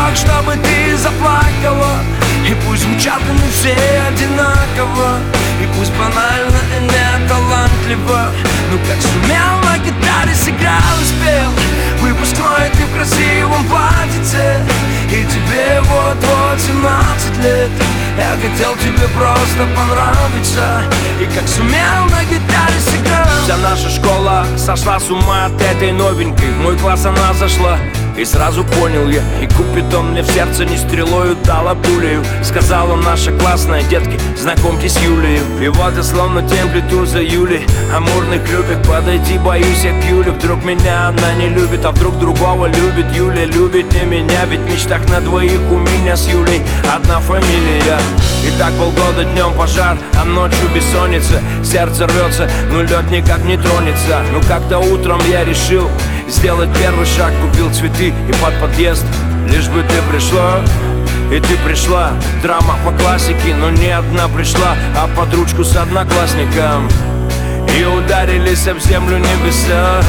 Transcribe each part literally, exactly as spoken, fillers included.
медлячок, чтобы ты заплакала. И пусть звучат они все одинаково, и пусть банально и не талантливо, но как сумел на гитаре сыграл и спел. Выпускной ты в красивом платьице, и тебе вот-вот семнадцать лет. Я хотел тебе просто понравиться, и как сумел на гитаре сыграл. Вся наша школа сошла с ума от этой новенькой. В мой класс она зашла, и сразу понял я, и Купидон мне в сердце не стрелою дала пулею. Сказала наша классная: детки, знакомьтесь с Юлею. И вот я словно тень плету за Юлей амурных любит. Подойти боюсь я к Юле, вдруг меня она не любит, а вдруг другого любит. Юля любит не меня, ведь в мечтах на двоих у меня с Юлей одна фамилия. И так полгода днем пожар, а ночью бессонница. Сердце рвется, но лед никак не тронется. Но как-то утром я решил сделать первый шаг, купил цветы и под подъезд. Лишь бы ты пришла, и ты пришла. Драма по классике, но не одна пришла, а под ручку с одноклассником. И ударились об землю небеса.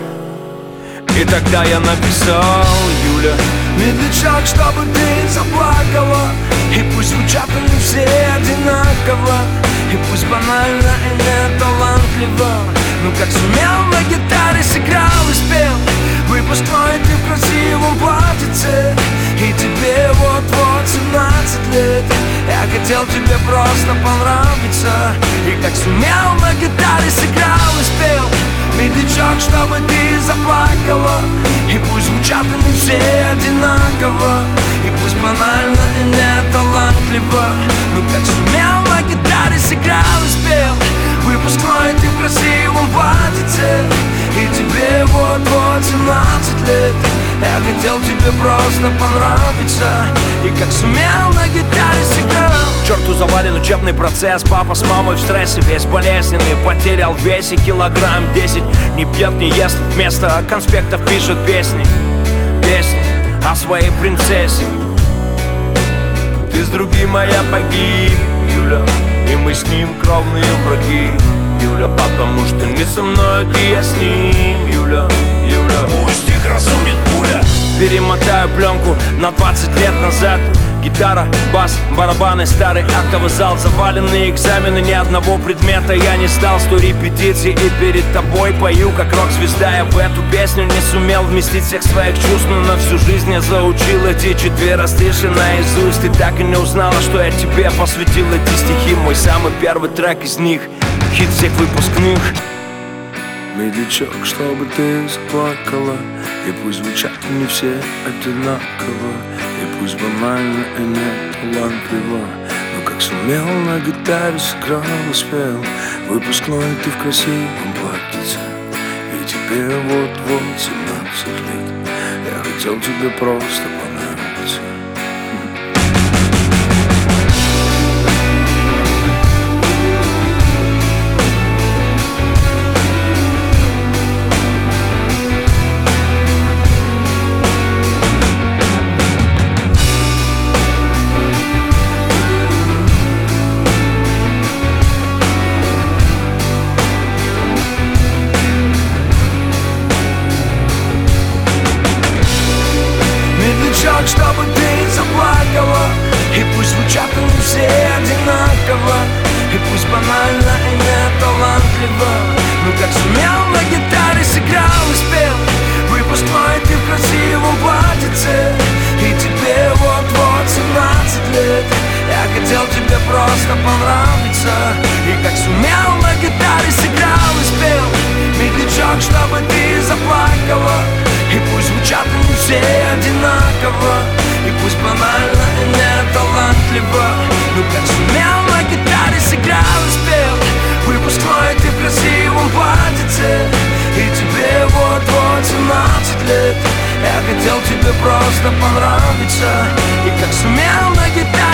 И тогда я написал: Юля, медлячок, чтобы ты заплакала. И пусть звучат они все одинаково, и пусть банально и не талантливо, но как сумел на гитаре сыграл и спел. Выпускной ты в красивом платьице, и тебе вот-вот семнадцать лет. Я хотел тебе просто понравиться, и как сумел на гитаре сыграл и спел. Медлячок, чтобы ты заплакала, и пусть звучат они все одинаково, и пусть банально и не талантливо, но как сумел на гитаре сыграл и спел. Выпускной ты в красивом платьице, и тебе вот-вот семнадцать лет. Я хотел тебе просто понравиться, и как сумел на гитаре сыграл. Черту завален учебный процесс, папа с мамой в стрессе, весь болезненный, потерял в весе килограмм десять. Не пьет, не ест, вместо конспектов пишет песни. Песни о своей принцессе. Ты с другим, а я погиб, Юля, и мы с ним кровные враги, Юля, потому что не со мной, ты я с ним, Юля, Юля. Пусть их разумит пуля. Перемотаю пленку на двадцать лет назад. Гитара, бас, барабаны, старый актовый зал. Заваленные экзамены, ни одного предмета я не сдал. Сто репетиций и перед тобой пою как рок-звезда. Я в эту песню не сумел вместить всех своих чувств, но на всю жизнь я заучил эти четыре стиши наизусть. Ты так и не узнала, что я тебе посвятил эти стихи. Мой самый первый трек из них, хит всех выпускных. Медлячок, чтобы ты заплакала, и пусть звучат они все одинаково, и пусть банально и не талантливо, но как сумел на гитаре сыграл и спел. Выпускной ты в красивом платьице, и тебе вот-вот семнадцать лет. Я хотел тебе просто понравиться. Чтобы ты заплакала, и пусть звучат они все одинаково, и пусть банально и не талантливо, но как сумел на гитаре сыграл и спел. Выпускной ты в красивом платьице, и тебе вот-вот семнадцать лет. Я хотел тебе просто понравиться, и как сумел на гитаре сыграл и спел. Медлячок, чтобы ты заплакала, и пусть звучат они все одинаково, и пусть банально и не талантливо, но как сумел на гитаре сыграл и спел. Выпускной ты в красивом платьице, и тебе вот-вот семнадцать лет. Я хотел тебе просто понравиться, и как сумел на гитаре